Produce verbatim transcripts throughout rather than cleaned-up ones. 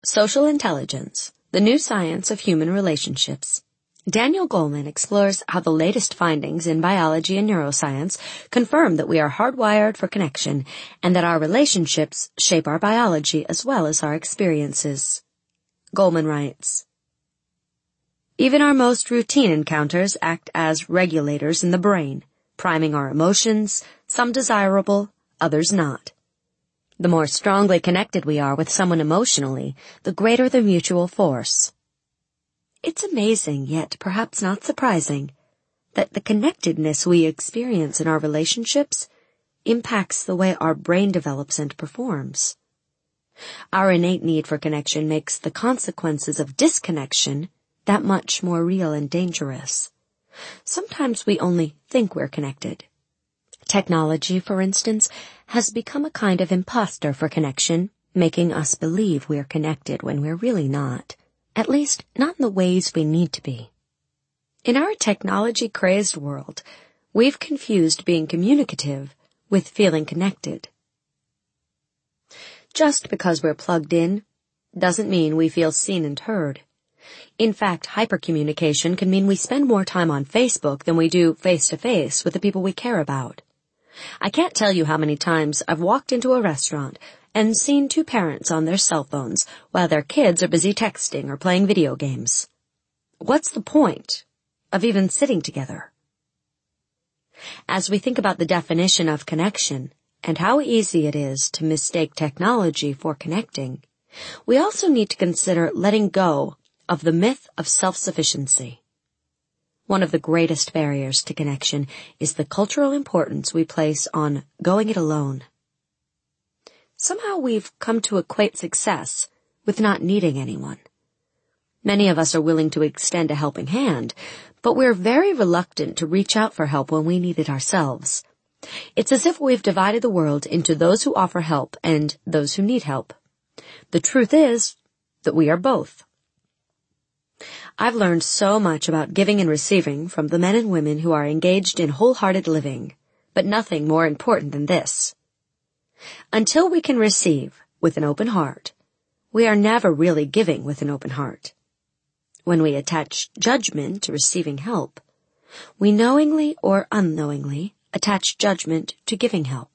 Social Intelligence, the New Science of Human Relationships. Daniel Goleman explores how the latest findings in biology and neuroscience confirm that we are hardwired for connection and that our relationships shape our biology as well as our experiences. Goleman writes, even our most routine encounters act as regulators in the brain, priming our emotions, some desirable, others not. The more strongly connected we are with someone emotionally, the greater the mutual force. It's amazing, yet perhaps not surprising, that the connectedness we experience in our relationships impacts the way our brain develops and performs. Our innate need for connection makes the consequences of disconnection that much more real and dangerous. Sometimes we only think we're connected. Technology, for instance, has become a kind of imposter for connection, making us believe we're connected when we're really not. At least, not in the ways we need to be. In our technology-crazed world, we've confused being communicative with feeling connected. Just because we're plugged in doesn't mean we feel seen and heard. In fact, hypercommunication can mean we spend more time on Facebook than we do face-to-face with the people we care about. I can't tell you how many times I've walked into a restaurant and seen two parents on their cell phones while their kids are busy texting or playing video games. What's the point of even sitting together? As we think about the definition of connection and how easy it is to mistake technology for connecting, we also need to consider letting go of the myth of self-sufficiency. One of the greatest barriers to connection is the cultural importance we place on going it alone. Somehow we've come to equate success with not needing anyone. Many of us are willing to extend a helping hand, but we're very reluctant to reach out for help when we need it ourselves. It's as if we've divided the world into those who offer help and those who need help. The truth is that we are both. I've learned so much about giving and receiving from the men and women who are engaged in wholehearted living, but nothing more important than this. Until we can receive with an open heart, we are never really giving with an open heart. When we attach judgment to receiving help, we knowingly or unknowingly attach judgment to giving help.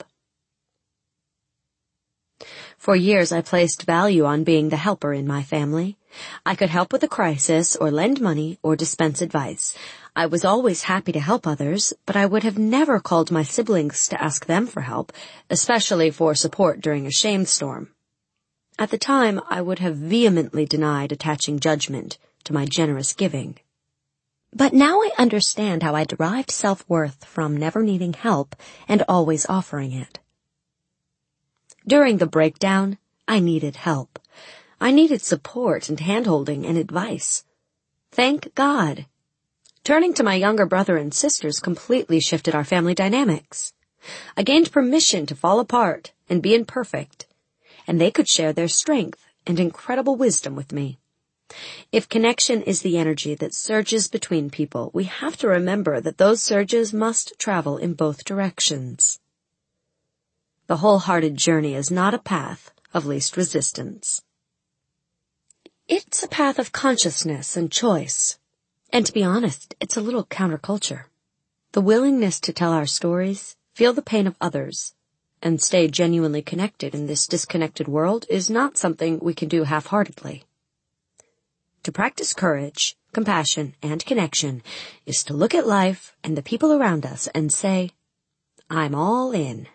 For years I placed value on being the helper in my family. I could help with a crisis or lend money or dispense advice. I was always happy to help others, but I would have never called my siblings to ask them for help, especially for support during a shame storm. At the time, I would have vehemently denied attaching judgment to my generous giving. But now I understand how I derived self-worth from never needing help and always offering it. During the breakdown, I needed help. I needed support and hand-holding and advice. Thank God. Turning to my younger brother and sisters completely shifted our family dynamics. I gained permission to fall apart and be imperfect, and they could share their strength and incredible wisdom with me. If connection is the energy that surges between people, we have to remember that those surges must travel in both directions. The wholehearted journey is not a path of least resistance. It's a path of consciousness and choice. And to be honest, it's a little counterculture. The willingness to tell our stories, feel the pain of others, and stay genuinely connected in this disconnected world is not something we can do half-heartedly. To practice courage, compassion, and connection is to look at life and the people around us and say, I'm all in.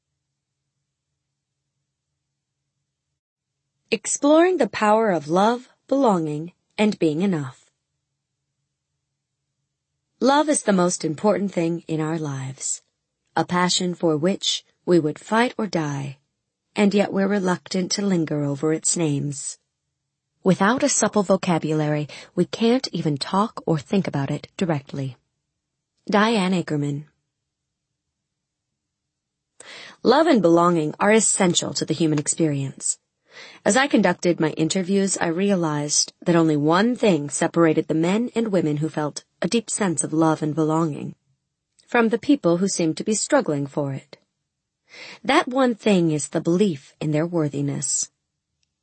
Exploring the power of love, belonging, and being enough. Love is the most important thing in our lives, a passion for which we would fight or die, and yet we're reluctant to linger over its names. Without a supple vocabulary, we can't even talk or think about it directly. Diane Ackerman. Love and belonging are essential to the human experience. As I conducted my interviews, I realized that only one thing separated the men and women who felt a deep sense of love and belonging from the people who seemed to be struggling for it. That one thing is the belief in their worthiness.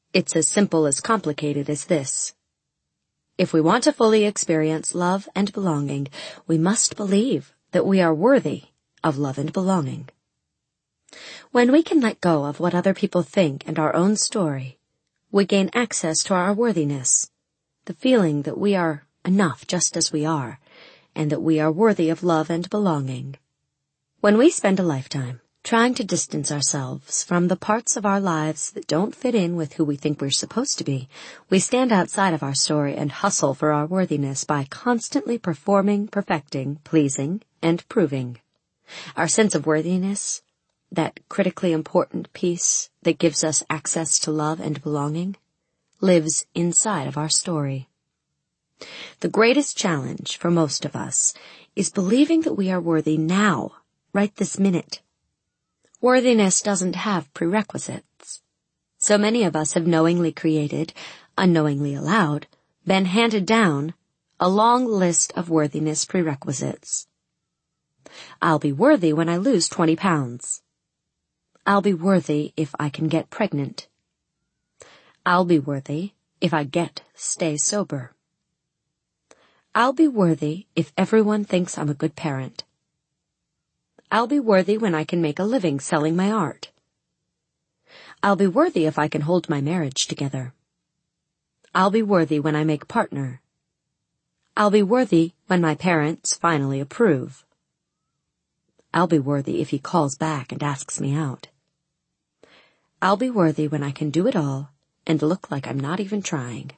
It's as simple as complicated as this. If we want to fully experience love and belonging, we must believe that we are worthy of love and belonging. When we can let go of what other people think and our own story, we gain access to our worthiness, the feeling that we are enough just as we are, and that we are worthy of love and belonging. When we spend a lifetime trying to distance ourselves from the parts of our lives that don't fit in with who we think we're supposed to be, we stand outside of our story and hustle for our worthiness by constantly performing, perfecting, pleasing, and proving. Our sense of worthiness, that critically important piece that gives us access to love and belonging, lives inside of our story. The greatest challenge for most of us is believing that we are worthy now, right this minute. Worthiness doesn't have prerequisites. So many of us have knowingly created, unknowingly allowed, been handed down a long list of worthiness prerequisites. I'll be worthy when I lose twenty pounds. I'll be worthy if I can get pregnant. I'll be worthy if I get stay sober. I'll be worthy if everyone thinks I'm a good parent. I'll be worthy when I can make a living selling my art. I'll be worthy if I can hold my marriage together. I'll be worthy when I make partner. I'll be worthy when my parents finally approve. I'll be worthy if he calls back and asks me out. I'll be worthy when I can do it all and look like I'm not even trying.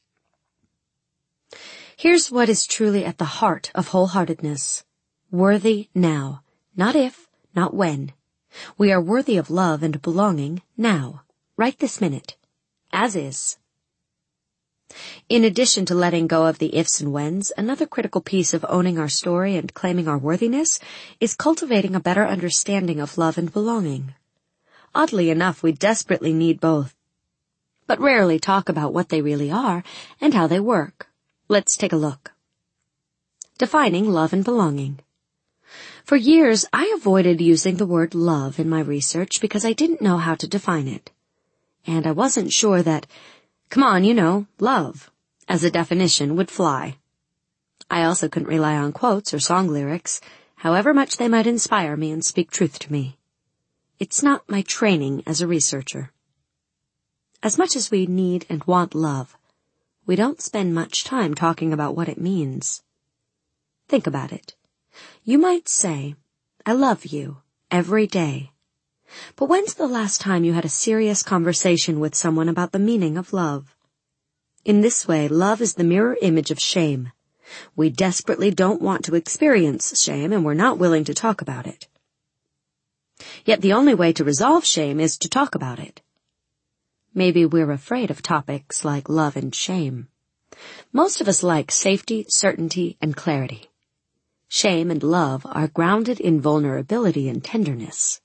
Here's what is truly at the heart of wholeheartedness. Worthy now. Not if, not when. We are worthy of love and belonging now, right this minute, as is. In addition to letting go of the ifs and whens, another critical piece of owning our story and claiming our worthiness is cultivating a better understanding of love and belonging. Oddly enough, we desperately need both, but rarely talk about what they really are and how they work. Let's take a look. Defining love and belonging. For years, I avoided using the word love in my research because I didn't know how to define it. And I wasn't sure that, come on, you know, love, as a definition would fly. I also couldn't rely on quotes or song lyrics, however much they might inspire me and speak truth to me. It's not my training as a researcher. As much as we need and want love, we don't spend much time talking about what it means. Think about it. You might say, I love you, every day. But when's the last time you had a serious conversation with someone about the meaning of love? In this way, love is the mirror image of shame. We desperately don't want to experience shame, and we're not willing to talk about it. Yet the only way to resolve shame is to talk about it. Maybe we're afraid of topics like love and shame. Most of us like safety, certainty, and clarity. Shame and love are grounded in vulnerability and tenderness.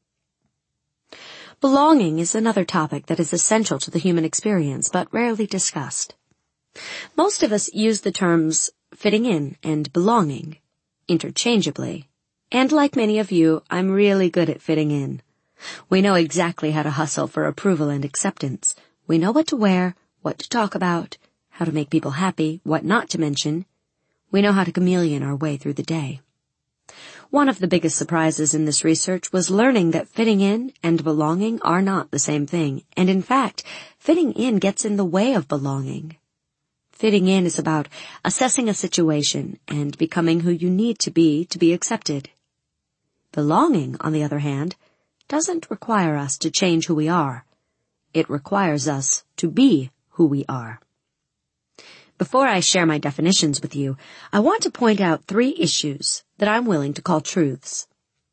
Belonging is another topic that is essential to the human experience, but rarely discussed. Most of us use the terms fitting in and belonging interchangeably, and like many of you, I'm really good at fitting in. We know exactly how to hustle for approval and acceptance. We know what to wear, what to talk about, how to make people happy, what not to mention. We know how to chameleon our way through the day. One of the biggest surprises in this research was learning that fitting in and belonging are not the same thing, and in fact, fitting in gets in the way of belonging. Fitting in is about assessing a situation and becoming who you need to be to be accepted. Belonging, on the other hand, doesn't require us to change who we are. It requires us to be who we are. Before I share my definitions with you, I want to point out three issues that I'm willing to call truths.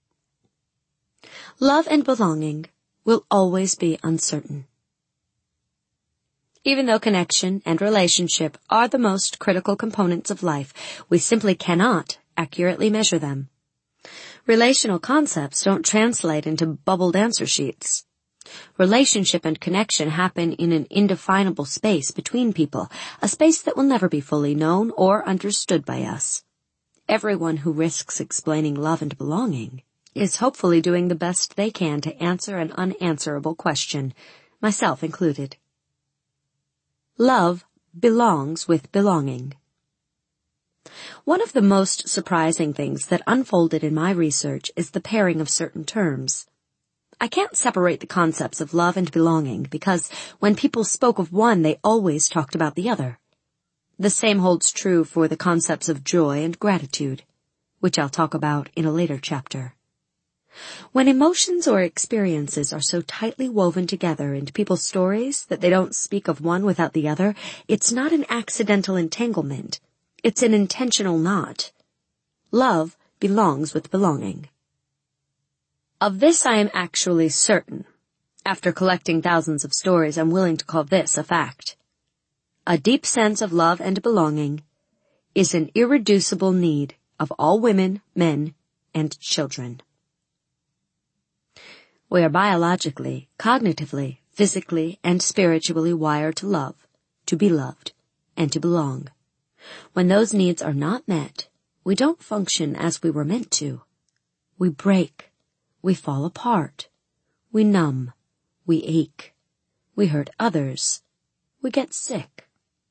Love and belonging will always be uncertain. Even though connection and relationship are the most critical components of life, we simply cannot accurately measure them. Relational concepts don't translate into bubbled answer sheets. Relationship and connection happen in an indefinable space between people, a space that will never be fully known or understood by us. Everyone who risks explaining love and belonging is hopefully doing the best they can to answer an unanswerable question, myself included. Love belongs with belonging. One of the most surprising things that unfolded in my research is the pairing of certain terms. I can't separate the concepts of love and belonging because when people spoke of one, they always talked about the other. The same holds true for the concepts of joy and gratitude, which I'll talk about in a later chapter. When emotions or experiences are so tightly woven together into people's stories that they don't speak of one without the other, it's not an accidental entanglement. It's an intentional knot. Love belongs with belonging. Of this I am actually certain. After collecting thousands of stories, I'm willing to call this a fact. A deep sense of love and belonging is an irreducible need of all women, men, and children. We are biologically, cognitively, physically, and spiritually wired to love, to be loved, and to belong. When those needs are not met, we don't function as we were meant to. We break. We fall apart. We numb. We ache. We hurt others. We get sick.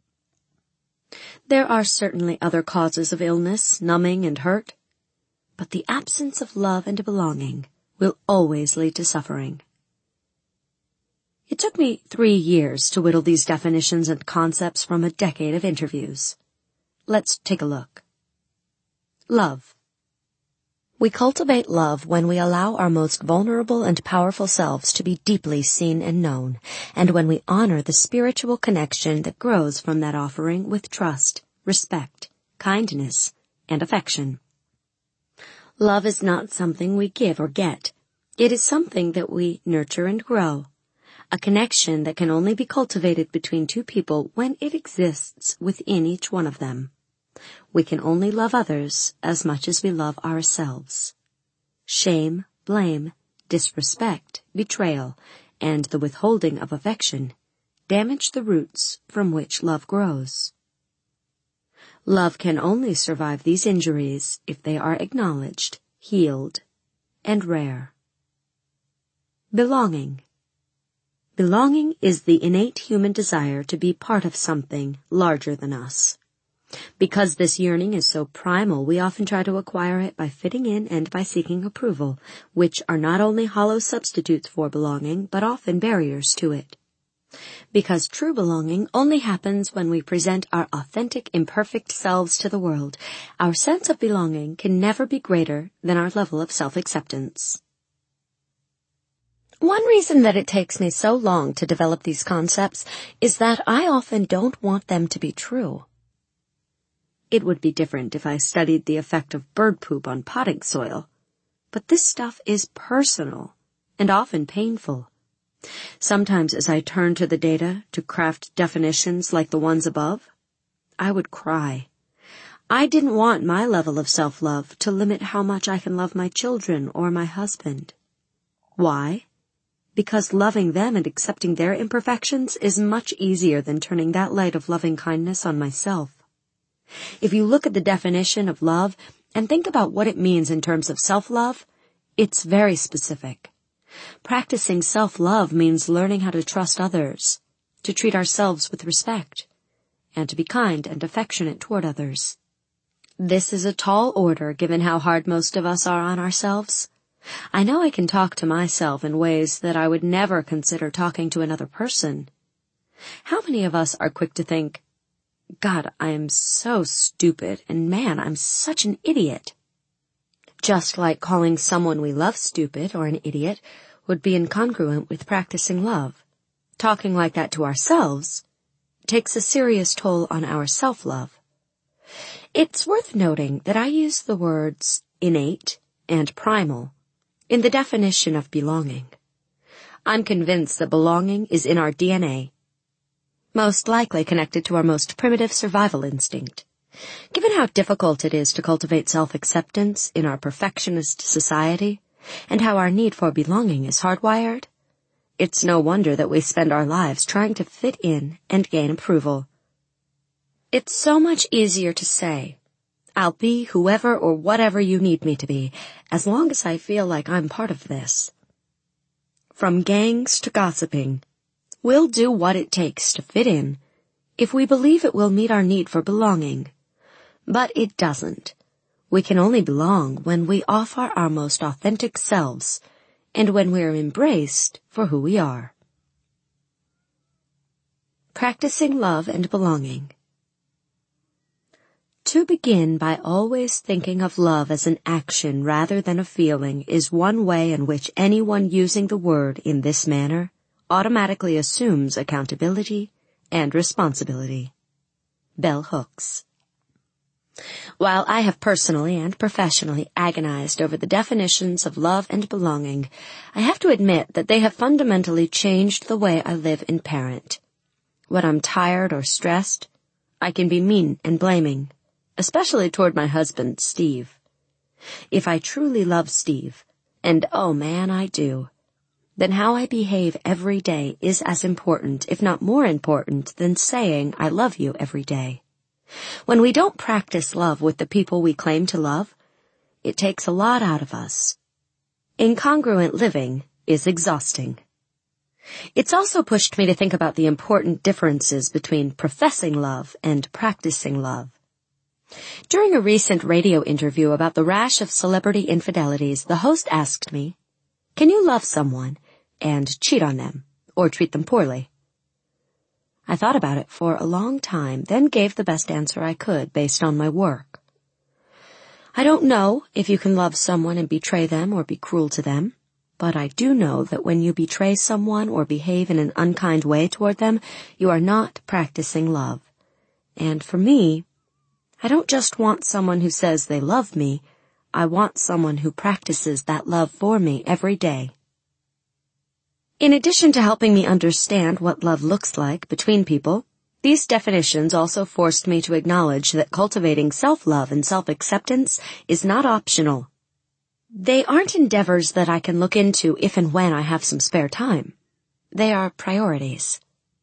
There are certainly other causes of illness, numbing, and hurt, but the absence of love and belonging will always lead to suffering. It took me three years to whittle these definitions and concepts from a decade of interviews. Let's take a look. Love. We cultivate love when we allow our most vulnerable and powerful selves to be deeply seen and known, and when we honor the spiritual connection that grows from that offering with trust, respect, kindness, and affection. Love is not something we give or get. It is something that we nurture and grow, a connection that can only be cultivated between two people when it exists within each one of them. We can only love others as much as we love ourselves. Shame, blame, disrespect, betrayal, and the withholding of affection damage the roots from which love grows. Love can only survive these injuries if they are acknowledged, healed, and rare. Belonging. Belonging is the innate human desire to be part of something larger than us. Because this yearning is so primal, we often try to acquire it by fitting in and by seeking approval, which are not only hollow substitutes for belonging, but often barriers to it. Because true belonging only happens when we present our authentic, imperfect selves to the world, our sense of belonging can never be greater than our level of self-acceptance. One reason that it takes me so long to develop these concepts is that I often don't want them to be true. It would be different if I studied the effect of bird poop on potting soil, but this stuff is personal and often painful. Sometimes as I turn to the data to craft definitions like the ones above, I would cry. I didn't want my level of self-love to limit how much I can love my children or my husband. Why? Because loving them and accepting their imperfections is much easier than turning that light of loving kindness on myself. If you look at the definition of love and think about what it means in terms of self-love, it's very specific. Practicing self-love means learning how to trust others, to treat ourselves with respect, and to be kind and affectionate toward others. This is a tall order given how hard most of us are on ourselves. I know I can talk to myself in ways that I would never consider talking to another person. How many of us are quick to think, God, I am so stupid, and man, I'm such an idiot. Just like calling someone we love stupid or an idiot would be incongruent with practicing love. Talking like that to ourselves takes a serious toll on our self-love. It's worth noting that I use the words innate and primal in the definition of belonging. I'm convinced that belonging is in our D N A. Most likely connected to our most primitive survival instinct. Given how difficult it is to cultivate self-acceptance in our perfectionist society, and how our need for belonging is hardwired, it's no wonder that we spend our lives trying to fit in and gain approval. It's so much easier to say, I'll be whoever or whatever you need me to be, as long as I feel like I'm part of this. From gangs to gossiping, we'll do what it takes to fit in, if we believe it will meet our need for belonging. But it doesn't. We can only belong when we offer our most authentic selves, and when we are embraced for who we are. Practicing love and belonging. To begin by always thinking of love as an action rather than a feeling is one way in which anyone using the word in this manner automatically assumes accountability and responsibility. Bell Hooks. While I have personally and professionally agonized over the definitions of love and belonging, I have to admit that they have fundamentally changed the way I live and parent. When I'm tired or stressed, I can be mean and blaming, especially toward my husband, Steve. If I truly love Steve, and oh man, I do, then how I behave every day is as important, if not more important, than saying I love you every day. When we don't practice love with the people we claim to love, it takes a lot out of us. Incongruent living is exhausting. It's also pushed me to think about the important differences between professing love and practicing love. During a recent radio interview about the rash of celebrity infidelities, the host asked me, "Can you love someone and cheat on them or treat them poorly?" I thought about it for a long time, then gave the best answer I could based on my work. I don't know if you can love someone and betray them or be cruel to them, but I do know that when you betray someone or behave in an unkind way toward them, you are not practicing love. And for me, I don't just want someone who says they love me, I want someone who practices that love for me every day. In addition to helping me understand what love looks like between people, these definitions also forced me to acknowledge that cultivating self-love and self-acceptance is not optional. They aren't endeavors that I can look into if and when I have some spare time. They are priorities.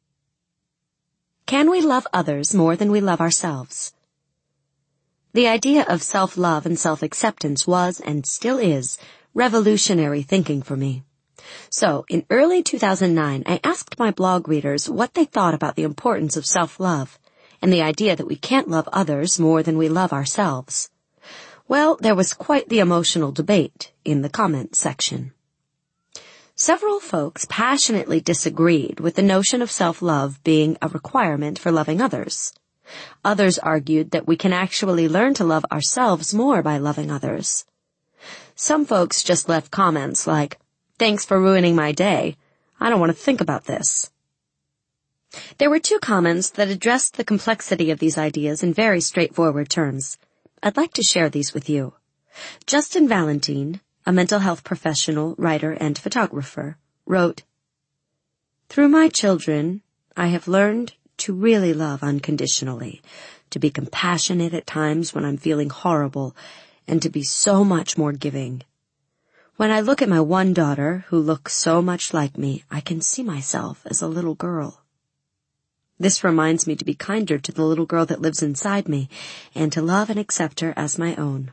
Can we love others more than we love ourselves? The idea of self-love and self-acceptance was, and still is, revolutionary thinking for me. So, in early two thousand nine, I asked my blog readers what they thought about the importance of self-love, and the idea that we can't love others more than we love ourselves. Well, there was quite the emotional debate in the comments section. Several folks passionately disagreed with the notion of self-love being a requirement for loving others. Others argued that we can actually learn to love ourselves more by loving others. Some folks just left comments like, "Thanks for ruining my day. I don't want to think about this." There were two comments that addressed the complexity of these ideas in very straightforward terms. I'd like to share these with you. Justin Valentine, a mental health professional, writer, and photographer, wrote, "Through my children, I have learned to really love unconditionally, to be compassionate at times when I'm feeling horrible, and to be so much more giving. When I look at my one daughter, who looks so much like me, I can see myself as a little girl. This reminds me to be kinder to the little girl that lives inside me, and to love and accept her as my own.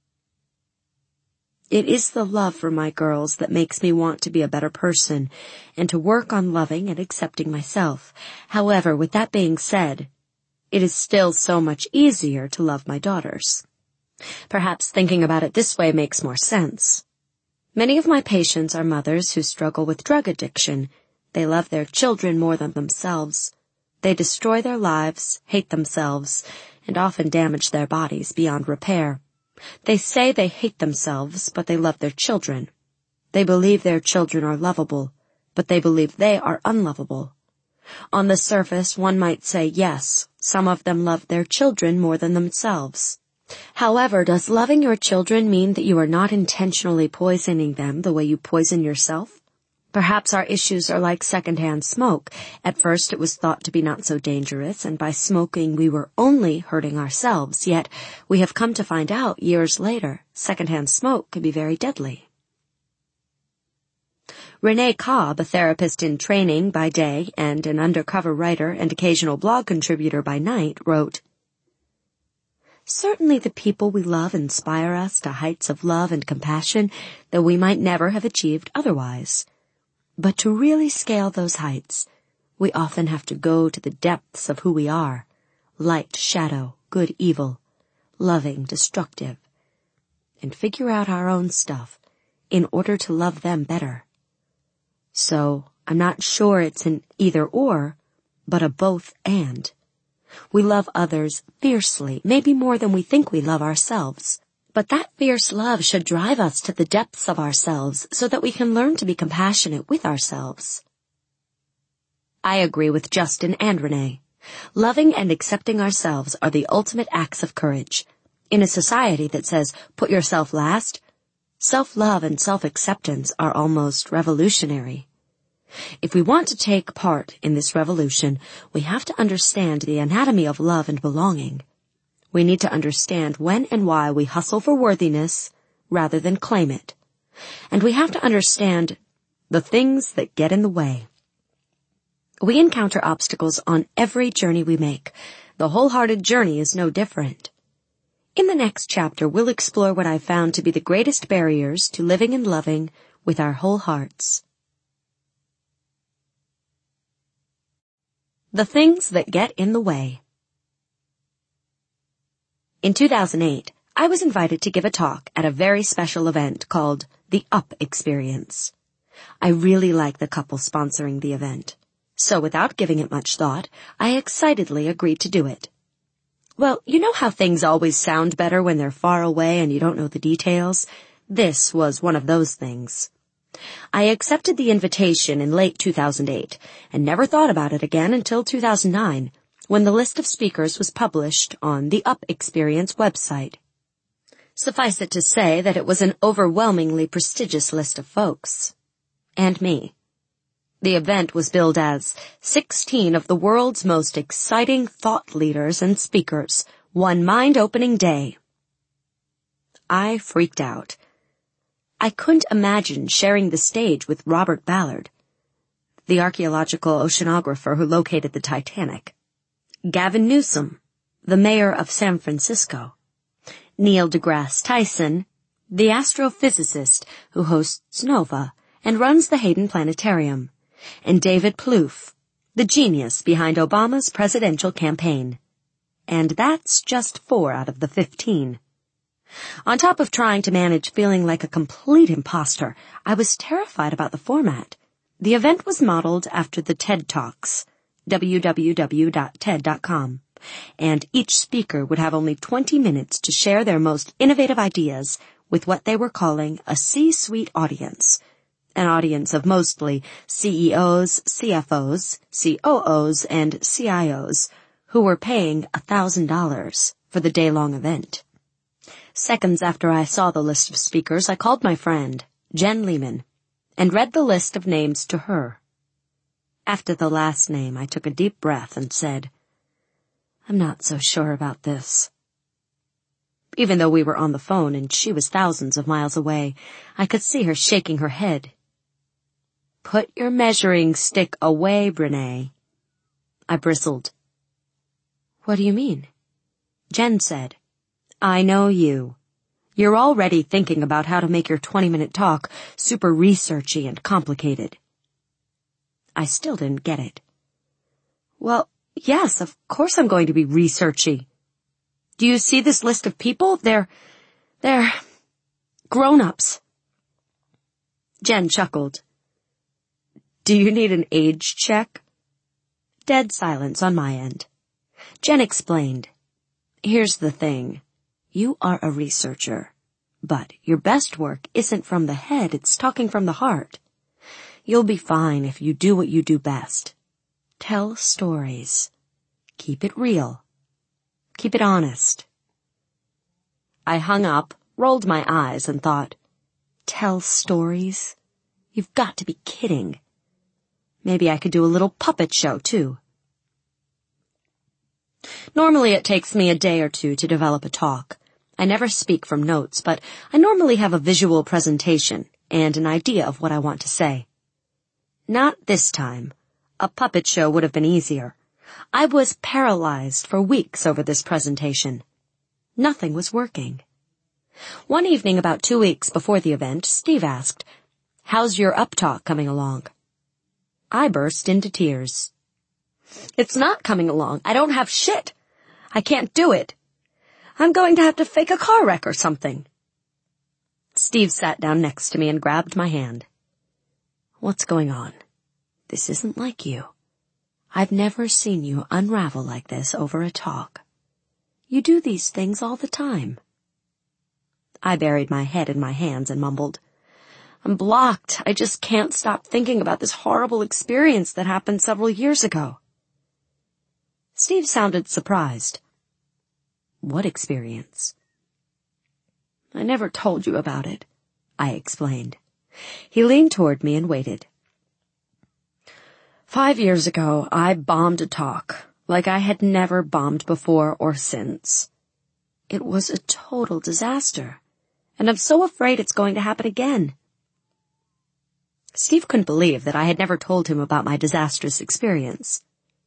It is the love for my girls that makes me want to be a better person, and to work on loving and accepting myself. However, with that being said, it is still so much easier to love my daughters. Perhaps thinking about it this way makes more sense. Many of my patients are mothers who struggle with drug addiction. They love their children more than themselves. They destroy their lives, hate themselves, and often damage their bodies beyond repair. They say they hate themselves, but they love their children. They believe their children are lovable, but they believe they are unlovable. On the surface, one might say, yes, some of them love their children more than themselves. However, does loving your children mean that you are not intentionally poisoning them the way you poison yourself? Perhaps our issues are like secondhand smoke. At first it was thought to be not so dangerous, and by smoking we were only hurting ourselves, yet we have come to find out years later secondhand smoke can be very deadly. Renee Cobb, a therapist in training by day and an undercover writer and occasional blog contributor by night, wrote, "Certainly the people we love inspire us to heights of love and compassion that we might never have achieved otherwise. But to really scale those heights, we often have to go to the depths of who we are, light, shadow, good, evil, loving, destructive, and figure out our own stuff in order to love them better. So, I'm not sure it's an either or, but a both and. We love others fiercely, maybe more than we think we love ourselves. But that fierce love should drive us to the depths of ourselves so that we can learn to be compassionate with ourselves. I agree with Justin and Renee. Loving and accepting ourselves are the ultimate acts of courage. In a society that says, put yourself last, self-love and self-acceptance are almost revolutionary. If we want to take part in this revolution, we have to understand the anatomy of love and belonging. We need to understand when and why we hustle for worthiness rather than claim it. And we have to understand the things that get in the way. We encounter obstacles on every journey we make. The wholehearted journey is no different. In the next chapter, we'll explore what I've found to be the greatest barriers to living and loving with our whole hearts. The things that get in the way. In two thousand eight, I was invited to give a talk at a very special event called the Up Experience. I really like the couple sponsoring the event. So without giving it much thought, I excitedly agreed to do it. Well, you know how things always sound better when they're far away and you don't know the details? This was one of those things. I accepted the invitation in late two thousand eight and never thought about it again until two thousand nine, when the list of speakers was published on the Up Experience website. Suffice it to say that it was an overwhelmingly prestigious list of folks. And me. The event was billed as sixteen of the world's most exciting thought leaders and speakers, one mind-opening day. I freaked out. I couldn't imagine sharing the stage with Robert Ballard, the archaeological oceanographer who located the Titanic, Gavin Newsom, the mayor of San Francisco, Neil deGrasse Tyson, the astrophysicist who hosts NOVA and runs the Hayden Planetarium, and David Plouffe, the genius behind Obama's presidential campaign. And that's just four out of the fifteen. On top of trying to manage feeling like a complete imposter, I was terrified about the format. The event was modeled after the TED Talks, w w w dot ted dot com, and each speaker would have only twenty minutes to share their most innovative ideas with what they were calling a C-suite audience, an audience of mostly C E Os, C F Os, C O Os, and C I Os, who were paying one thousand dollars for the day-long event. Seconds after I saw the list of speakers, I called my friend, Jen Lehman, and read the list of names to her. After the last name, I took a deep breath and said, I'm not so sure about this. Even though we were on the phone and she was thousands of miles away, I could see her shaking her head. Put your measuring stick away, Brene. I bristled. What do you mean? Jen said, I know you. You're already thinking about how to make your twenty-minute talk super researchy and complicated. I still didn't get it. Well, yes, of course I'm going to be researchy. Do you see this list of people? They're, they're grown-ups. Jen chuckled. Do you need an age check? Dead silence on my end. Jen explained. Here's the thing. You are a researcher, but your best work isn't from the head, it's talking from the heart. You'll be fine if you do what you do best. Tell stories. Keep it real. Keep it honest. I hung up, rolled my eyes, and thought, tell stories? You've got to be kidding. Maybe I could do a little puppet show, too. Normally it takes me a day or two to develop a talk. I never speak from notes, but I normally have a visual presentation and an idea of what I want to say. Not this time. A puppet show would have been easier. I was paralyzed for weeks over this presentation. Nothing was working. One evening about two weeks before the event, Steve asked, How's your up talk coming along? I burst into tears. It's not coming along. I don't have shit. I can't do it. I'm going to have to fake a car wreck or something. Steve sat down next to me and grabbed my hand. What's going on? This isn't like you. I've never seen you unravel like this over a talk. You do these things all the time. I buried my head in my hands and mumbled, I'm blocked. I just can't stop thinking about this horrible experience that happened several years ago. Steve sounded surprised. What experience? I never told you about it, I explained. He leaned toward me and waited. Five years ago, I bombed a talk, like I had never bombed before or since. It was a total disaster, and I'm so afraid it's going to happen again. Steve couldn't believe that I had never told him about my disastrous experience.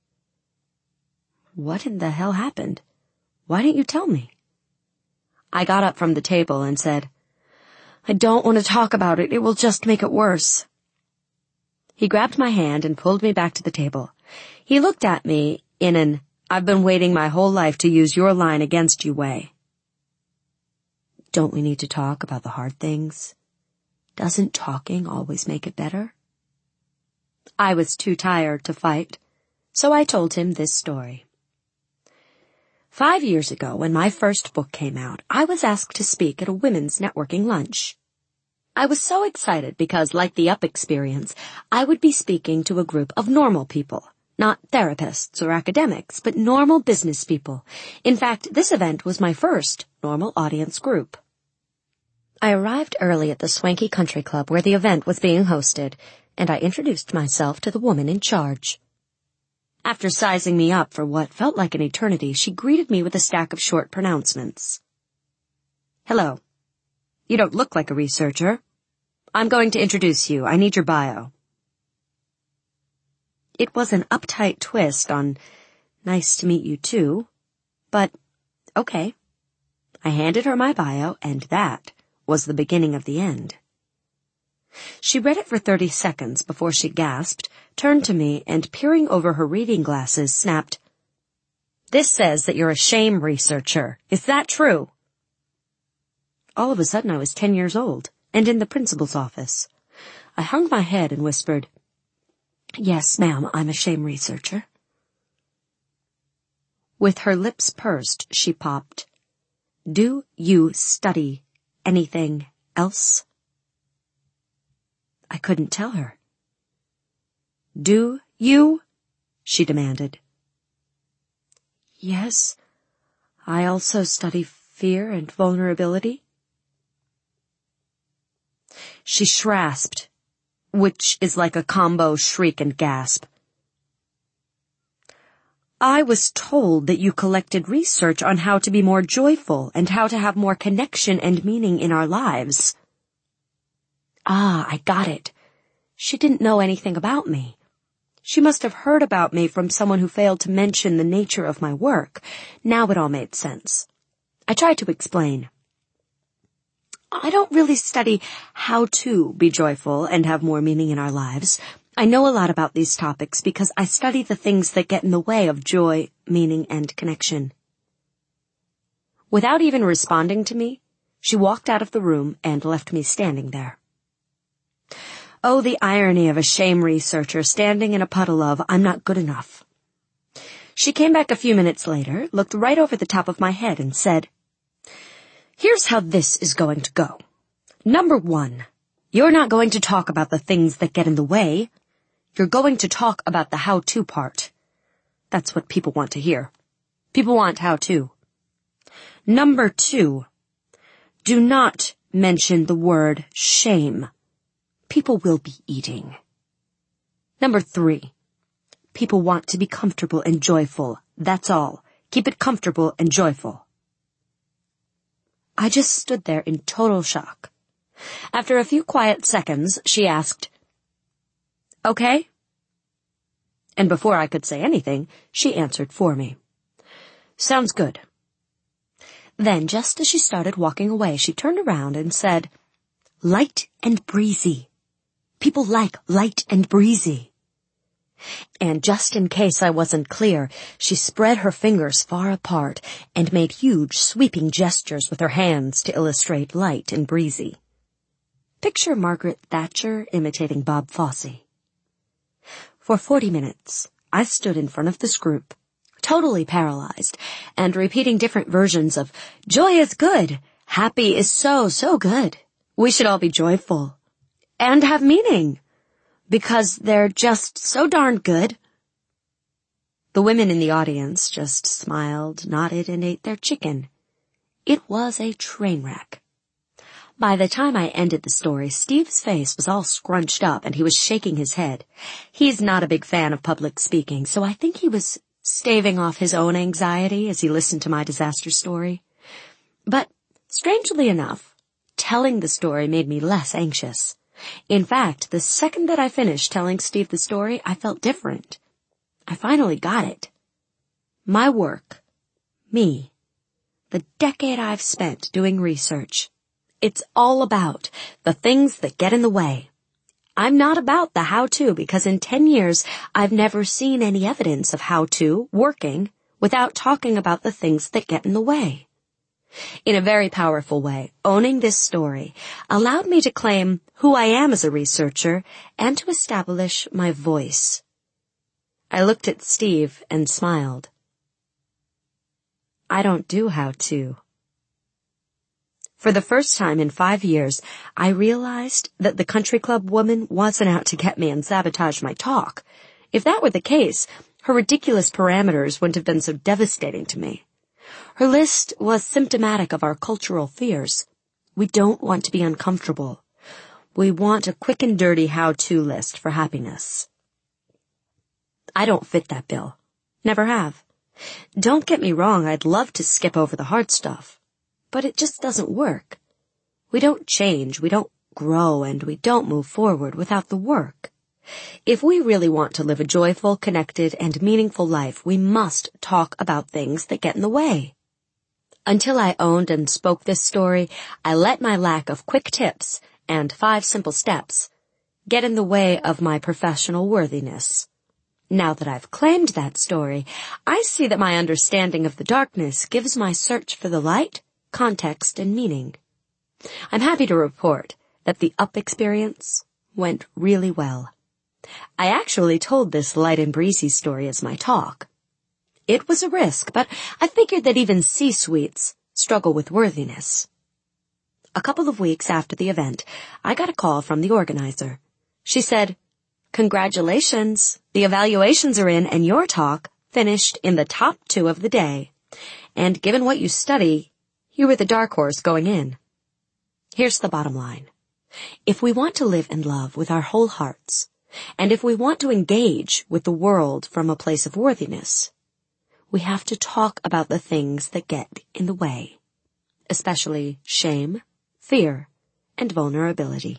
What in the hell happened? Why didn't you tell me? I got up from the table and said, I don't want to talk about it. It will just make it worse. He grabbed my hand and pulled me back to the table. He looked at me in an, I've been waiting my whole life to use your line against you way. Don't we need to talk about the hard things? Doesn't talking always make it better? I was too tired to fight, so I told him this story. Five years ago, when my first book came out, I was asked to speak at a women's networking lunch. I was so excited because, like the Up experience, I would be speaking to a group of normal people, not therapists or academics, but normal business people. In fact, this event was my first normal audience group. I arrived early at the swanky country club where the event was being hosted, and I introduced myself to the woman in charge. After sizing me up for what felt like an eternity, she greeted me with a stack of short pronouncements. Hello. You don't look like a researcher. I'm going to introduce you. I need your bio. It was an uptight twist on, nice to meet you too, but okay. I handed her my bio, and that was the beginning of the end. She read it for thirty seconds before she gasped, turned to me, and peering over her reading glasses, snapped, This says that you're a shame researcher. Is that true? All of a sudden I was ten years old, and in the principal's office. I hung my head and whispered, Yes, ma'am, I'm a shame researcher. With her lips pursed, she popped, Do you study anything else? I couldn't tell her. Do you? She demanded. Yes, I also study fear and vulnerability. She shrasped, which is like a combo shriek and gasp. I was told that you collected research on how to be more joyful and how to have more connection and meaning in our lives. Ah, I got it. She didn't know anything about me. She must have heard about me from someone who failed to mention the nature of my work. Now it all made sense. I tried to explain. I don't really study how to be joyful and have more meaning in our lives. I know a lot about these topics because I study the things that get in the way of joy, meaning, and connection. Without even responding to me, she walked out of the room and left me standing there. Oh, the irony of a shame researcher standing in a puddle of, I'm not good enough. She came back a few minutes later, looked right over the top of my head, and said, Here's how this is going to go. Number one, you're not going to talk about the things that get in the way. You're going to talk about the how-to part. That's what people want to hear. People want how-to. Number two, do not mention the word shame. People will be eating. Number three, people want to be comfortable and joyful. That's all. Keep it comfortable and joyful. I just stood there in total shock. After a few quiet seconds, she asked, Okay? And before I could say anything, she answered for me. Sounds good. Then, just as she started walking away, she turned around and said, Light and breezy. People like light and breezy. And just in case I wasn't clear, she spread her fingers far apart and made huge, sweeping gestures with her hands to illustrate light and breezy. Picture Margaret Thatcher imitating Bob Fosse. For forty minutes, I stood in front of this group, totally paralyzed, and repeating different versions of, "Joy is good. Happy is so, so good. We should all be joyful. And have meaning. Because they're just so darn good." The women in the audience just smiled, nodded, and ate their chicken. It was a train wreck. By the time I ended the story, Steve's face was all scrunched up and he was shaking his head. He's not a big fan of public speaking, so I think he was staving off his own anxiety as he listened to my disaster story. But, strangely enough, telling the story made me less anxious. In fact, the second that I finished telling Steve the story, I felt different. I finally got it. My work, me, the decade I've spent doing research, it's all about the things that get in the way. I'm not about the how-to because in ten years I've never seen any evidence of how-to working without talking about the things that get in the way. In a very powerful way, owning this story allowed me to claim who I am as a researcher and to establish my voice. I looked at Steve and smiled. I don't do how-to. For the first time in five years, I realized that the country club woman wasn't out to get me and sabotage my talk. If that were the case, her ridiculous parameters wouldn't have been so devastating to me. Her list was symptomatic of our cultural fears. We don't want to be uncomfortable. We want a quick and dirty how-to list for happiness. I don't fit that bill. Never have. Don't get me wrong, I'd love to skip over the hard stuff. But it just doesn't work. We don't change, we don't grow, and we don't move forward without the work. If we really want to live a joyful, connected, and meaningful life, we must talk about things that get in the way. Until I owned and spoke this story, I let my lack of quick tips and five simple steps get in the way of my professional worthiness. Now that I've claimed that story, I see that my understanding of the darkness gives my search for the light context and meaning. I'm happy to report that the up experience went really well. I actually told this light and breezy story as my talk. It was a risk, but I figured that even C-suites struggle with worthiness. A couple of weeks after the event, I got a call from the organizer. She said, "Congratulations, the evaluations are in and your talk finished in the top two of the day. And given what you study, you were the dark horse going in." Here's the bottom line. If we want to live and love with our whole hearts, and if we want to engage with the world from a place of worthiness, we have to talk about the things that get in the way, especially shame, fear, and vulnerability.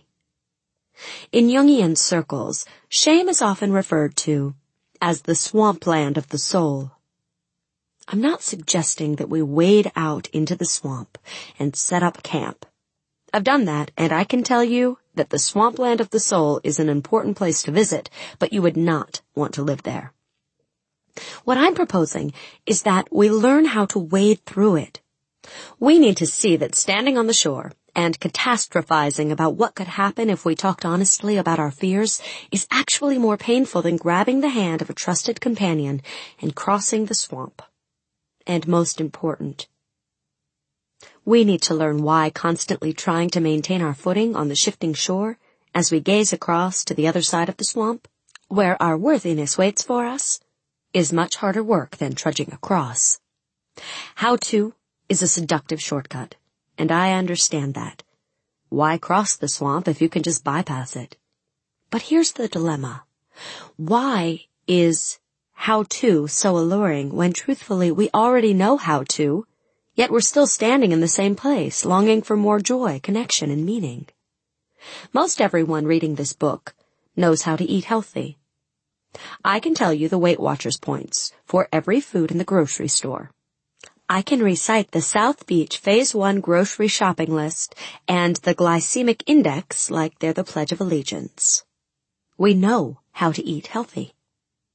In Jungian circles, shame is often referred to as the swampland of the soul. I'm not suggesting that we wade out into the swamp and set up camp. I've done that, and I can tell you that the swampland of the soul is an important place to visit, but you would not want to live there. What I'm proposing is that we learn how to wade through it. We need to see that standing on the shore and catastrophizing about what could happen if we talked honestly about our fears is actually more painful than grabbing the hand of a trusted companion and crossing the swamp. And most important, we need to learn why constantly trying to maintain our footing on the shifting shore as we gaze across to the other side of the swamp, where our worthiness waits for us, is much harder work than trudging across. How to is a seductive shortcut, and I understand that. Why cross the swamp if you can just bypass it? But here's the dilemma. Why is how to so alluring when truthfully we already know how to, yet we're still standing in the same place, longing for more joy, connection, and meaning? Most everyone reading this book knows how to eat healthy. I can tell you the Weight Watchers points for every food in the grocery store. I can recite the South Beach Phase one grocery shopping list and the glycemic index like they're the Pledge of Allegiance. We know how to eat healthy.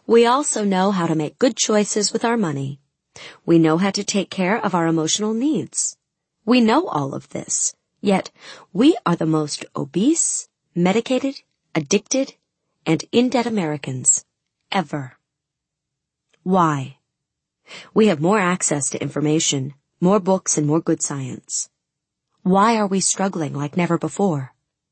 We also know how to make good choices with our money. We know how to take care of our emotional needs. We know all of this, yet we are the most obese, medicated, addicted, and in-debt Americans ever. Why? We have more access to information, more books, and more good science. Why are we struggling like never before?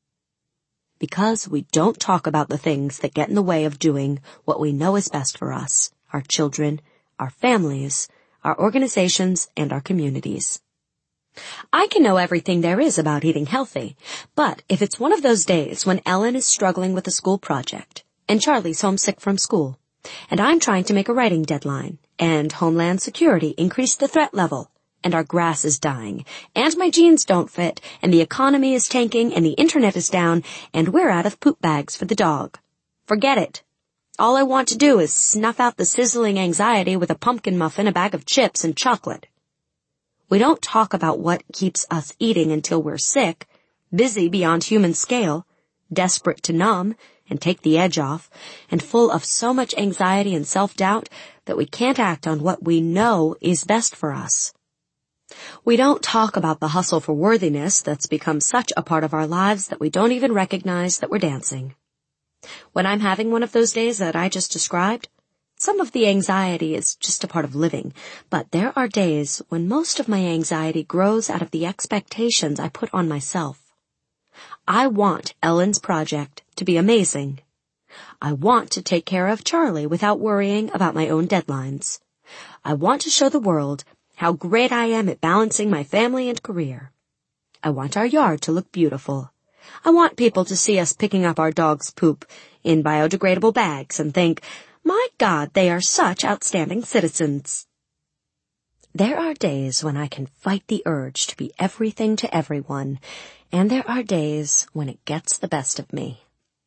Because we don't talk about the things that get in the way of doing what we know is best for us, our children, our families, our organizations, and our communities. I can know everything there is about eating healthy, but if it's one of those days when Ellen is struggling with a school project, and Charlie's homesick from school, and I'm trying to make a writing deadline, and Homeland Security increased the threat level, and our grass is dying, and my jeans don't fit, and the economy is tanking, and the internet is down, and we're out of poop bags for the dog. Forget it. All I want to do is snuff out the sizzling anxiety with a pumpkin muffin, a bag of chips, and chocolate. We don't talk about what keeps us eating until we're sick, busy beyond human scale, desperate to numb and take the edge off, and full of so much anxiety and self-doubt that we can't act on what we know is best for us. We don't talk about the hustle for worthiness that's become such a part of our lives that we don't even recognize that we're dancing. When I'm having one of those days that I just described, some of the anxiety is just a part of living, but there are days when most of my anxiety grows out of the expectations I put on myself. I want Ellen's project to be amazing. I want to take care of Charlie without worrying about my own deadlines. I want to show the world how great I am at balancing my family and career. I want our yard to look beautiful. I want people to see us picking up our dog's poop in biodegradable bags and think, my God, they are such outstanding citizens. There are days when I can fight the urge to be everything to everyone, and there are days when it gets the best of me.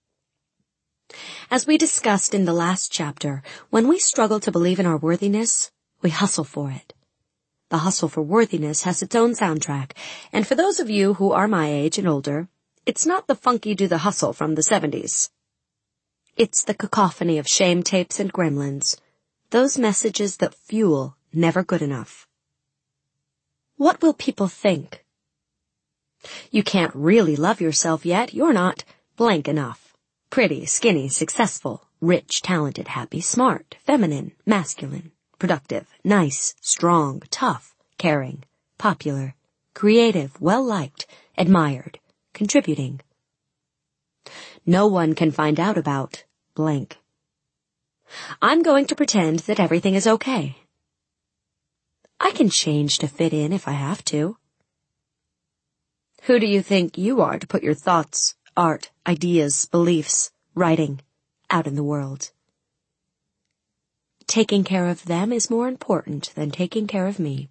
As we discussed in the last chapter, when we struggle to believe in our worthiness, we hustle for it. The hustle for worthiness has its own soundtrack, and for those of you who are my age and older, it's not the funky do the hustle from the seventies. It's the cacophony of shame tapes and gremlins, those messages that fuel never good enough. What will people think? You can't really love yourself yet. You're not blank enough. Pretty, skinny, successful, rich, talented, happy, smart, feminine, masculine, productive, nice, strong, tough, caring, popular, creative, well-liked, admired, contributing. No one can find out about blank. I'm going to pretend that everything is okay. I can change to fit in if I have to. Who do you think you are to put your thoughts, art, ideas, beliefs, writing out in the world? Taking care of them is more important than taking care of me.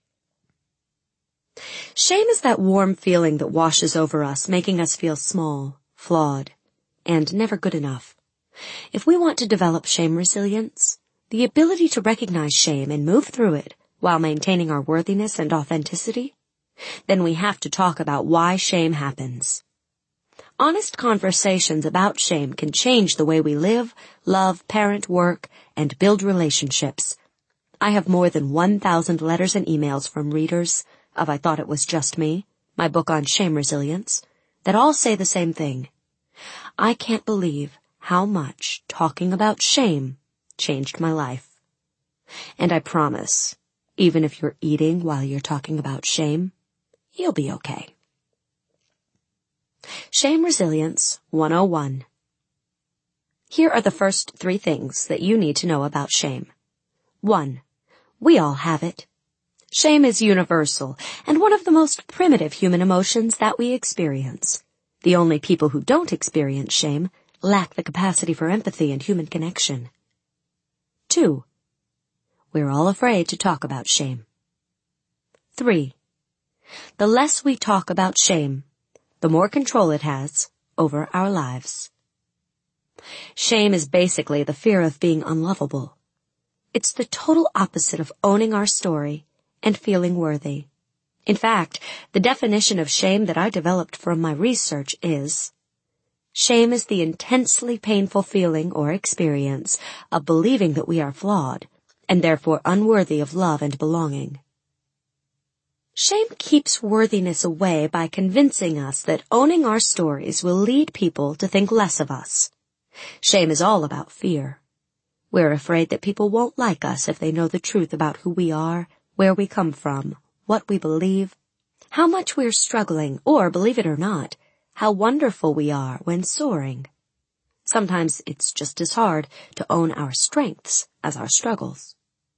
Shame is that warm feeling that washes over us, making us feel small, flawed, and never good enough. If we want to develop shame resilience, the ability to recognize shame and move through it while maintaining our worthiness and authenticity, then we have to talk about why shame happens. Honest conversations about shame can change the way we live, love, parent, work, and build relationships. I have more than one thousand letters and emails from readers of I Thought It Was Just Me, my book on shame resilience, that all say the same thing. I can't believe how much talking about shame changed my life. And I promise, even if you're eating while you're talking about shame, you'll be okay. Shame Resilience one oh one. Here are the first three things that you need to know about shame. One, we all have it. Shame is universal and one of the most primitive human emotions that we experience. The only people who don't experience shame lack the capacity for empathy and human connection. Two, we're all afraid to talk about shame. Three, the less we talk about shame, the more control it has over our lives. Shame is basically the fear of being unlovable. It's the total opposite of owning our story and feeling worthy. In fact, the definition of shame that I developed from my research is, Shame is the intensely painful feeling or experience of believing that we are flawed, and therefore unworthy of love and belonging. Shame keeps worthiness away by convincing us that owning our stories will lead people to think less of us. Shame is all about fear. We're afraid that people won't like us if they know the truth about who we are, where we come from, what we believe, how much we're struggling, or, believe it or not, how wonderful we are when soaring. Sometimes it's just as hard to own our strengths as our struggles.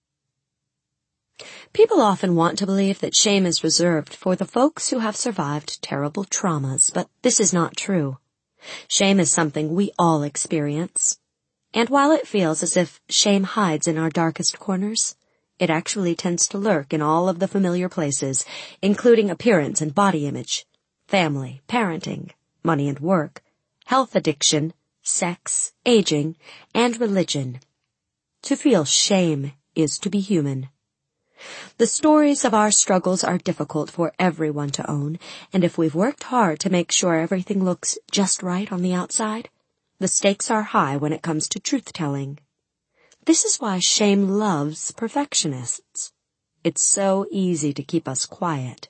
People often want to believe that shame is reserved for the folks who have survived terrible traumas, but this is not true. Shame is something we all experience. And while it feels as if shame hides in our darkest corners, it actually tends to lurk in all of the familiar places, including appearance and body image, family, parenting, money and work, health addiction, sex, aging, and religion. To feel shame is to be human. The stories of our struggles are difficult for everyone to own, and if we've worked hard to make sure everything looks just right on the outside, the stakes are high when it comes to truth-telling. This is why shame loves perfectionists. It's so easy to keep us quiet.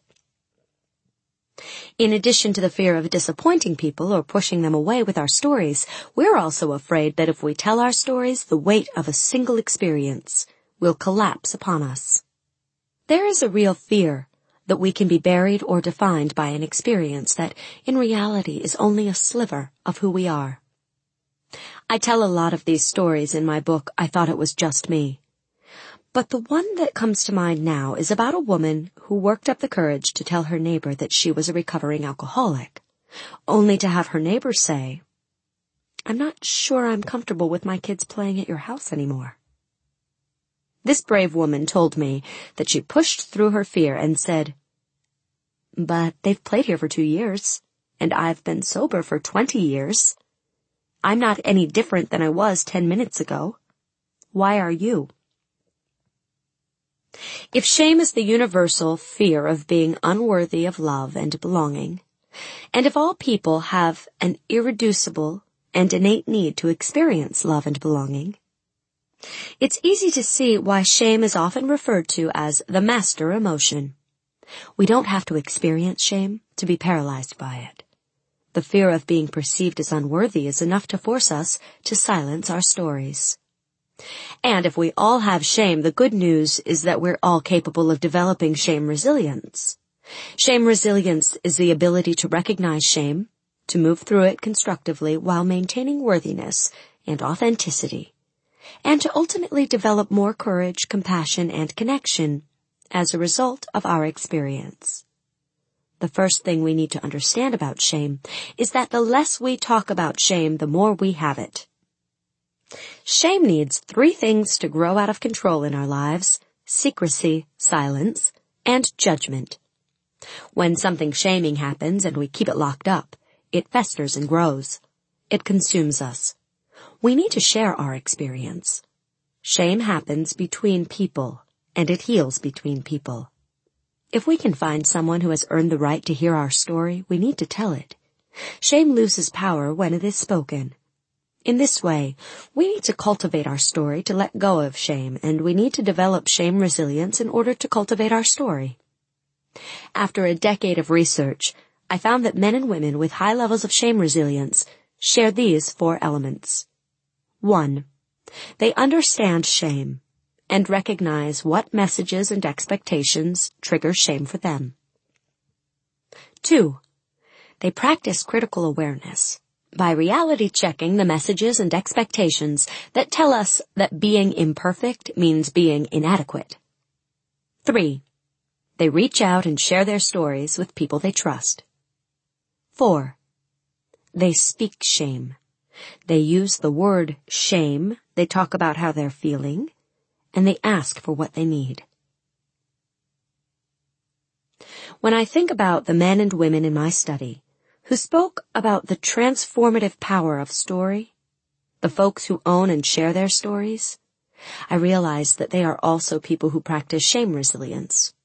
In addition to the fear of disappointing people or pushing them away with our stories, we're also afraid that if we tell our stories, the weight of a single experience will collapse upon us. There is a real fear that we can be buried or defined by an experience that, in reality, is only a sliver of who we are. I tell a lot of these stories in my book, I Thought It Was Just Me. But the one that comes to mind now is about a woman who worked up the courage to tell her neighbor that she was a recovering alcoholic, only to have her neighbor say, "I'm not sure I'm comfortable with my kids playing at your house anymore." This brave woman told me that she pushed through her fear and said, "But they've played here for two years, and I've been sober for twenty years. I'm not any different than I was ten minutes ago. Why are you?" If shame is the universal fear of being unworthy of love and belonging, and if all people have an irreducible and innate need to experience love and belonging, it's easy to see why shame is often referred to as the master emotion. We don't have to experience shame to be paralyzed by it. The fear of being perceived as unworthy is enough to force us to silence our stories. And if we all have shame, the good news is that we're all capable of developing shame resilience. Shame resilience is the ability to recognize shame, to move through it constructively while maintaining worthiness and authenticity, and to ultimately develop more courage, compassion, and connection as a result of our experience. The first thing we need to understand about shame is that the less we talk about shame, the more we have it. Shame needs three things to grow out of control in our lives: secrecy, silence, and judgment. When something shaming happens and we keep it locked up, it festers and grows. It consumes us. We need to share our experience. Shame happens between people, and it heals between people. If we can find someone who has earned the right to hear our story, we need to tell it. Shame loses power when it is spoken. In this way, we need to cultivate our story to let go of shame, and we need to develop shame resilience in order to cultivate our story. After a decade of research, I found that men and women with high levels of shame resilience share these four elements. One, they understand shame and recognize what messages and expectations trigger shame for them. Two, they practice critical awareness by reality checking the messages and expectations that tell us that being imperfect means being inadequate. Three, they reach out and share their stories with people they trust. Four, they speak shame. They use the word shame, they talk about how they're feeling, and they ask for what they need. When I think about the men and women in my study who spoke about the transformative power of story, the folks who own and share their stories, I realize that they are also people who practice shame resilience.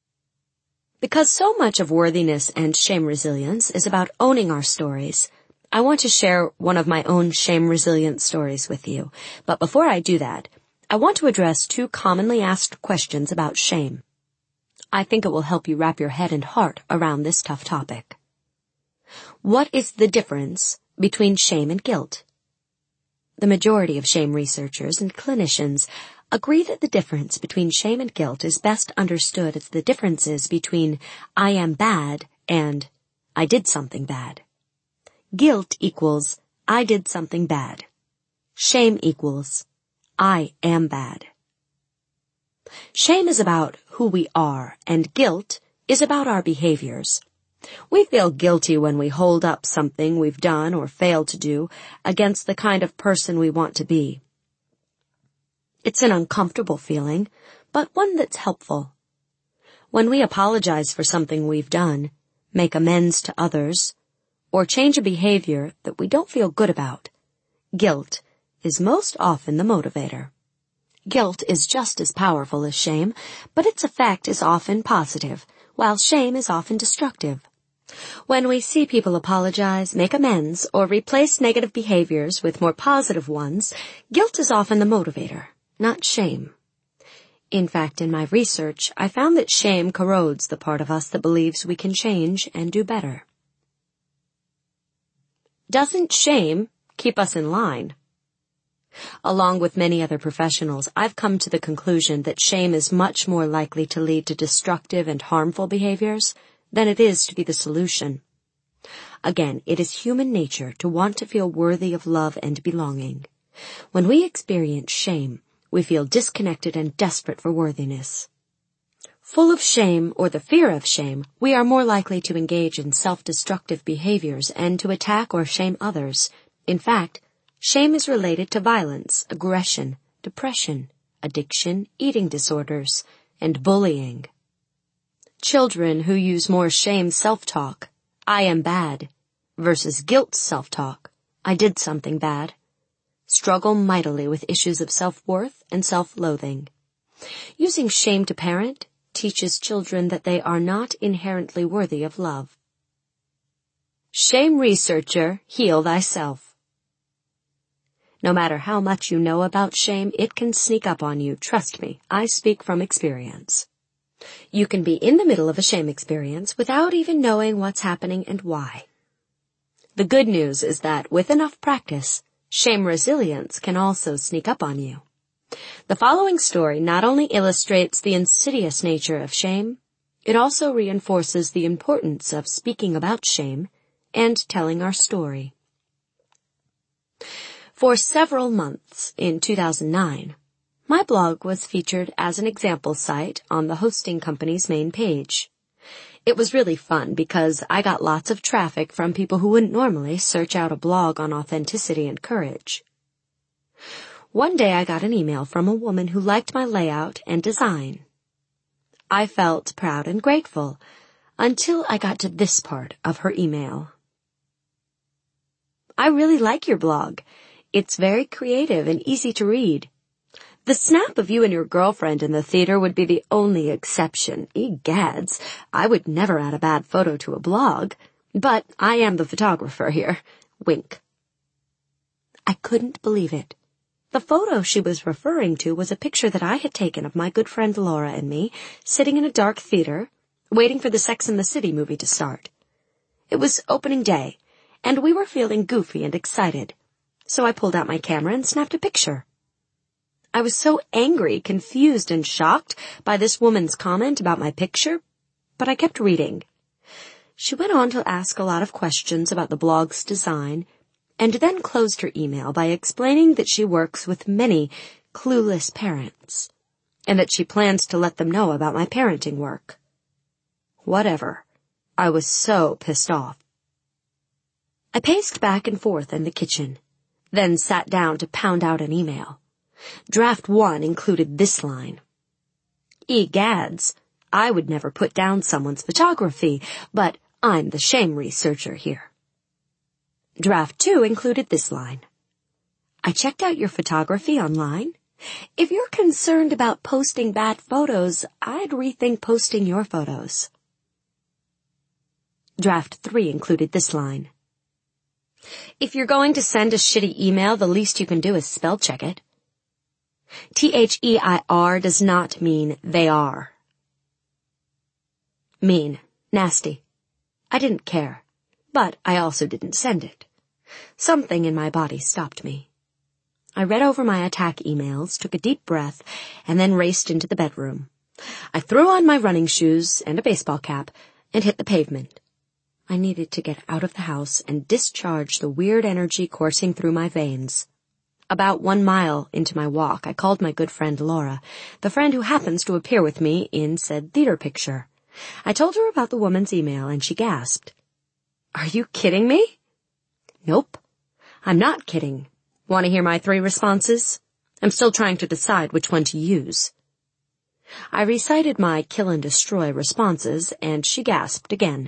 Because so much of worthiness and shame resilience is about owning our stories, I want to share one of my own shame-resilient stories with you. But before I do that, I want to address two commonly asked questions about shame. I think it will help you wrap your head and heart around this tough topic. What is the difference between shame and guilt? The majority of shame researchers and clinicians agree that the difference between shame and guilt is best understood as the differences between I am bad and I did something bad. Guilt equals I did something bad. Shame equals I am bad. Shame is about who we are, and guilt is about our behaviors. We feel guilty when we hold up something we've done or failed to do against the kind of person we want to be. It's an uncomfortable feeling, but one that's helpful. When we apologize for something we've done, make amends to others, or change a behavior that we don't feel good about, guilt is most often the motivator. Guilt is just as powerful as shame, but its effect is often positive, while shame is often destructive. When we see people apologize, make amends, or replace negative behaviors with more positive ones, guilt is often the motivator, not shame. In fact, in my research, I found that shame corrodes the part of us that believes we can change and do better. Doesn't shame keep us in line? Along with many other professionals, I've come to the conclusion that shame is much more likely to lead to destructive and harmful behaviors than it is to be the solution. Again, it is human nature to want to feel worthy of love and belonging. When we experience shame, we feel disconnected and desperate for worthiness. Full of shame or the fear of shame, we are more likely to engage in self-destructive behaviors and to attack or shame others. In fact, shame is related to violence, aggression, depression, addiction, eating disorders, and bullying. Children who use more shame self-talk, I am bad, versus guilt self-talk, I did something bad, struggle mightily with issues of self-worth and self-loathing. Using shame to parent teaches children that they are not inherently worthy of love. Shame researcher, heal thyself. No matter how much you know about shame, it can sneak up on you. Trust me, I speak from experience. You can be in the middle of a shame experience without even knowing what's happening and why. The good news is that with enough practice, shame resilience can also sneak up on you. The following story not only illustrates the insidious nature of shame, it also reinforces the importance of speaking about shame and telling our story. For several months in two thousand nine, my blog was featured as an example site on the hosting company's main page. It was really fun because I got lots of traffic from people who wouldn't normally search out a blog on authenticity and courage. One day I got an email from a woman who liked my layout and design. I felt proud and grateful until I got to this part of her email. I really like your blog. It's very creative and easy to read. The snap of you and your girlfriend in the theater would be the only exception. Egads, I would never add a bad photo to a blog, but I am the photographer here. Wink. I couldn't believe it. The photo she was referring to was a picture that I had taken of my good friend Laura and me sitting in a dark theater, waiting for the Sex and the City movie to start. It was opening day, and we were feeling goofy and excited, so I pulled out my camera and snapped a picture. I was so angry, confused, and shocked by this woman's comment about my picture, but I kept reading. She went on to ask a lot of questions about the blog's design, and then closed her email by explaining that she works with many clueless parents, and that she plans to let them know about my parenting work. Whatever. I was so pissed off. I paced back and forth in the kitchen, then sat down to pound out an email. Draft one included this line. Egads, I would never put down someone's photography, but I'm the shame researcher here. Draft two included this line. I checked out your photography online. If you're concerned about posting bad photos, I'd rethink posting your photos. Draft three included this line. If you're going to send a shitty email, the least you can do is spell check it. T H E I R does not mean they are. Mean. Nasty. I didn't care, but I also didn't send it. Something in my body stopped me. I read over my attack emails, took a deep breath, and then raced into the bedroom. I threw on my running shoes and a baseball cap and hit the pavement. I needed to get out of the house and discharge the weird energy coursing through my veins. About one mile into my walk, I called my good friend Laura, the friend who happens to appear with me in said theater picture. I told her about the woman's email, and she gasped. "Are you kidding me?" "Nope. I'm not kidding. Want to hear my three responses? I'm still trying to decide which one to use." I recited my kill and destroy responses, and she gasped again.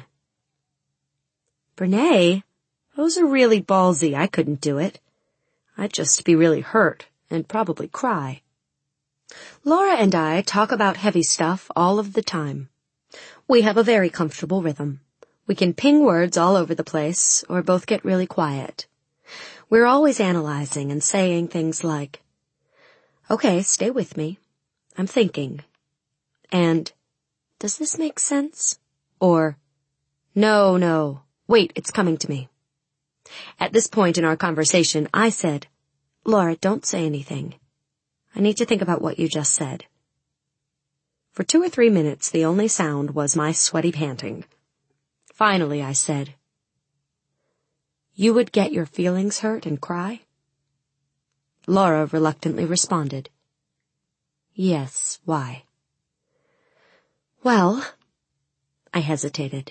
"Brene, those are really ballsy. I couldn't do it. I'd just be really hurt and probably cry." Laura and I talk about heavy stuff all of the time. We have a very comfortable rhythm. We can ping words all over the place, or both get really quiet. We're always analyzing and saying things like, "Okay, stay with me. I'm thinking." And, "Does this make sense?" Or, "No, no, wait, it's coming to me." At this point in our conversation, I said, "Laura, don't say anything. I need to think about what you just said." For two or three minutes, the only sound was my sweaty panting. Finally, I said, "You would get your feelings hurt and cry?" Laura reluctantly responded, "Yes, why?" "Well," I hesitated.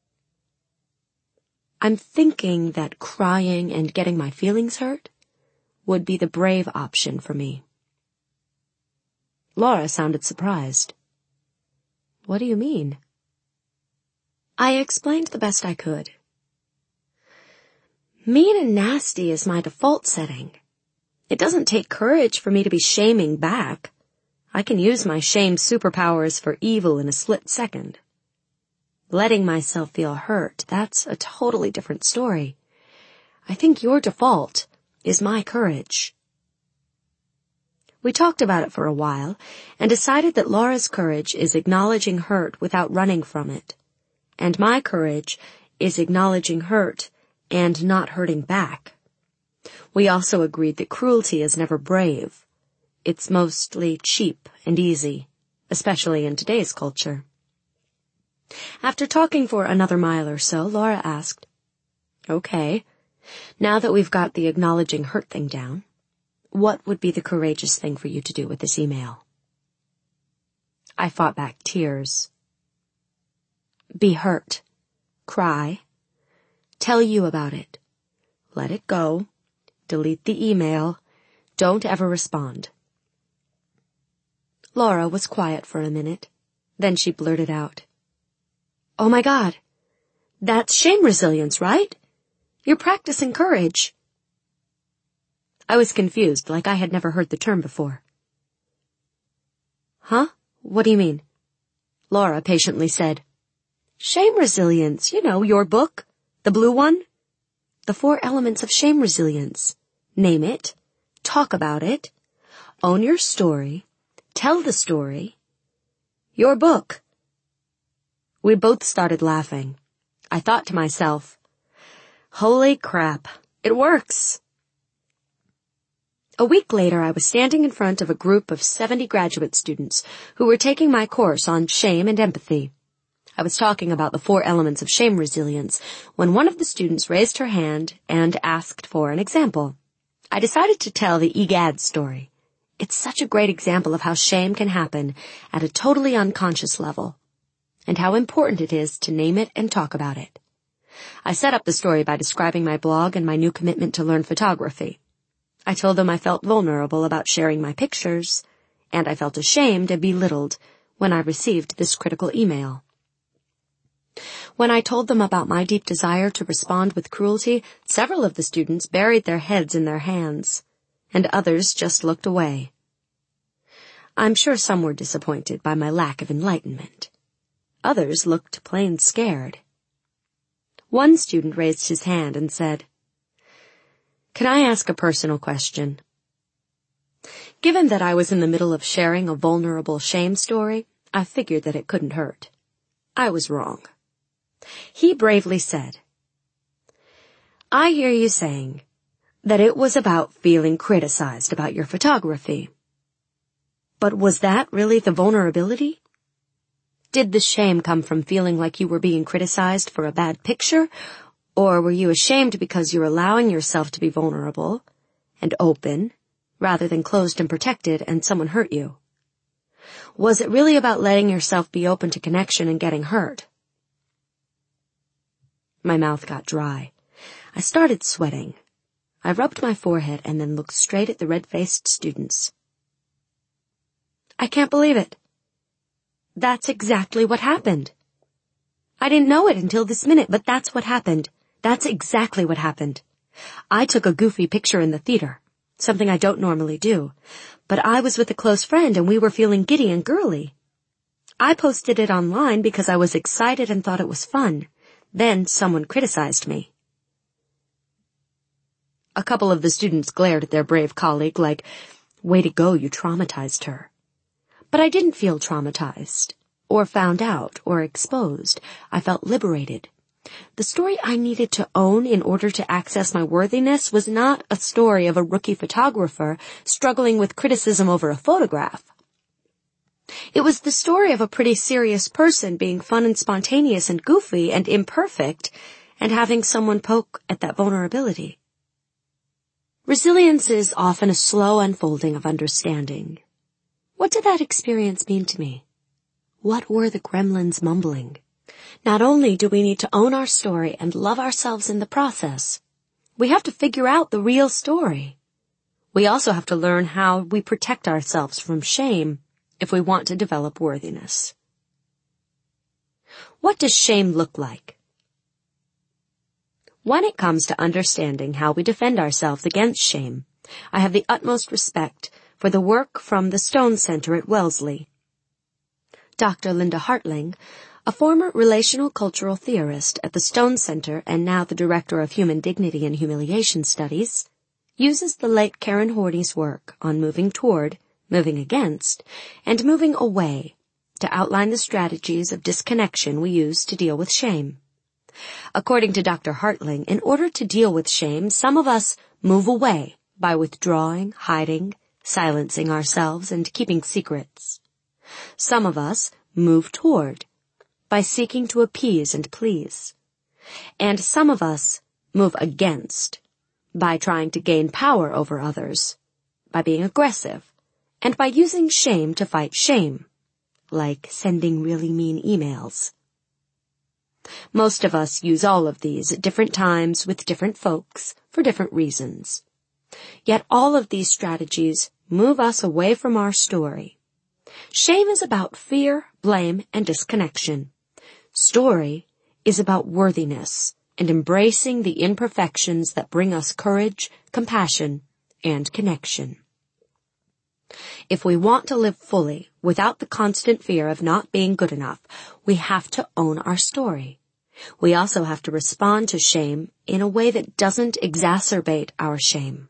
"I'm thinking that crying and getting my feelings hurt would be the brave option for me." Laura sounded surprised. "What do you mean?" I explained the best I could. Mean and nasty is my default setting. It doesn't take courage for me to be shaming back. I can use my shame superpowers for evil in a split second. Letting myself feel hurt, that's a totally different story. I think your default is my courage. We talked about it for a while and decided that Laura's courage is acknowledging hurt without running from it, and my courage is acknowledging hurt and not hurting back. We also agreed that cruelty is never brave. It's mostly cheap and easy, especially in today's culture. After talking for another mile or so, Laura asked, "Okay, now that we've got the acknowledging hurt thing down, what would be the courageous thing for you to do with this email?" I fought back tears. Be hurt. Cry. Tell you about it. Let it go. Delete the email. Don't ever respond. Laura was quiet for a minute. Then she blurted out, "Oh my God, that's shame resilience, right? You're practicing courage." I was confused, like I had never heard the term before. "Huh? What do you mean?" Laura patiently said, "Shame resilience, you know, your book, the blue one. The four elements of shame resilience. Name it, talk about it, own your story, tell the story. Your book." We both started laughing. I thought to myself, holy crap, it works. A week later, I was standing in front of a group of seventy graduate students who were taking my course on shame and empathy. I was talking about the four elements of shame resilience when one of the students raised her hand and asked for an example. I decided to tell the EGAD story. It's such a great example of how shame can happen at a totally unconscious level, and how important it is to name it and talk about it. I set up the story by describing my blog and my new commitment to learn photography. I told them I felt vulnerable about sharing my pictures, and I felt ashamed and belittled when I received this critical email. When I told them about my deep desire to respond with cruelty, several of the students buried their heads in their hands, and others just looked away. I'm sure some were disappointed by my lack of enlightenment. Others looked plain scared. One student raised his hand and said, Can I ask a personal question? Given that I was in the middle of sharing a vulnerable shame story, I figured that it couldn't hurt. I was wrong. He bravely said, I hear you saying that it was about feeling criticized about your photography. But was that really the vulnerability? Did the shame come from feeling like you were being criticized for a bad picture, or were you ashamed because you're allowing yourself to be vulnerable and open rather than closed and protected and someone hurt you? Was it really about letting yourself be open to connection and getting hurt? My mouth got dry. I started sweating. I rubbed my forehead and then looked straight at the red-faced students. I can't believe it. That's exactly what happened. I didn't know it until this minute, but that's what happened. That's exactly what happened. I took a goofy picture in the theater, something I don't normally do, but I was with a close friend and we were feeling giddy and girly. I posted it online because I was excited and thought it was fun. Then someone criticized me. A couple of the students glared at their brave colleague like, way to go, you traumatized her. But I didn't feel traumatized, or found out, or exposed. I felt liberated. The story I needed to own in order to access my worthiness was not a story of a rookie photographer struggling with criticism over a photograph. It was the story of a pretty serious person being fun and spontaneous and goofy and imperfect and having someone poke at that vulnerability. Resilience is often a slow unfolding of understanding. What did that experience mean to me? What were the gremlins mumbling? Not only do we need to own our story and love ourselves in the process, we have to figure out the real story. We also have to learn how we protect ourselves from shame if we want to develop worthiness. What does shame look like? When it comes to understanding how we defend ourselves against shame, I have the utmost respect for the work from the Stone Center at Wellesley. Doctor Linda Hartling, a former relational cultural theorist at the Stone Center and now the director of Human Dignity and Humiliation Studies, uses the late Karen Horney's work on moving toward, moving against, and moving away to outline the strategies of disconnection we use to deal with shame. According to Doctor Hartling, in order to deal with shame, some of us move away by withdrawing, hiding, silencing ourselves, and keeping secrets. Some of us move toward by seeking to appease and please. And some of us move against by trying to gain power over others, by being aggressive, and by using shame to fight shame, like sending really mean emails. Most of us use all of these at different times with different folks for different reasons. Yet all of these strategies move us away from our story. Shame is about fear, blame, and disconnection. Story is about worthiness and embracing the imperfections that bring us courage, compassion, and connection. If we want to live fully without the constant fear of not being good enough, we have to own our story. We also have to respond to shame in a way that doesn't exacerbate our shame.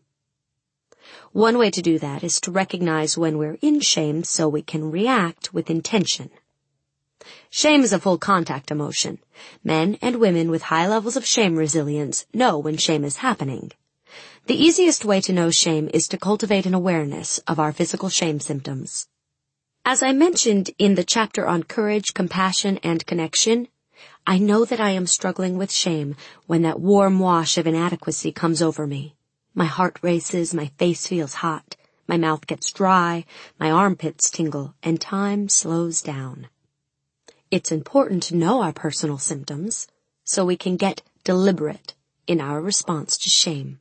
One way to do that is to recognize when we're in shame so we can react with intention. Shame is a full contact emotion. Men and women with high levels of shame resilience know when shame is happening. The easiest way to know shame is to cultivate an awareness of our physical shame symptoms. As I mentioned in the chapter on courage, compassion, and connection, I know that I am struggling with shame when that warm wash of inadequacy comes over me. My heart races, my face feels hot, my mouth gets dry, my armpits tingle, and time slows down. It's important to know our personal symptoms so we can get deliberate in our response to shame.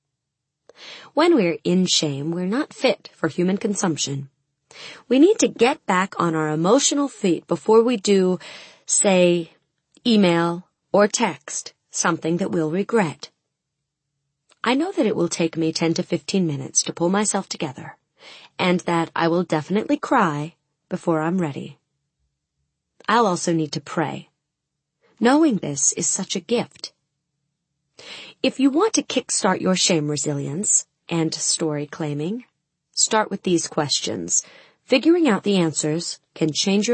When we're in shame, we're not fit for human consumption. We need to get back on our emotional feet before we do, say, email or text something that we'll regret. I know that it will take me ten to fifteen minutes to pull myself together, and that I will definitely cry before I'm ready. I'll also need to pray. Knowing this is such a gift. If you want to kickstart your shame resilience and story claiming, start with these questions. Figuring out the answers can change your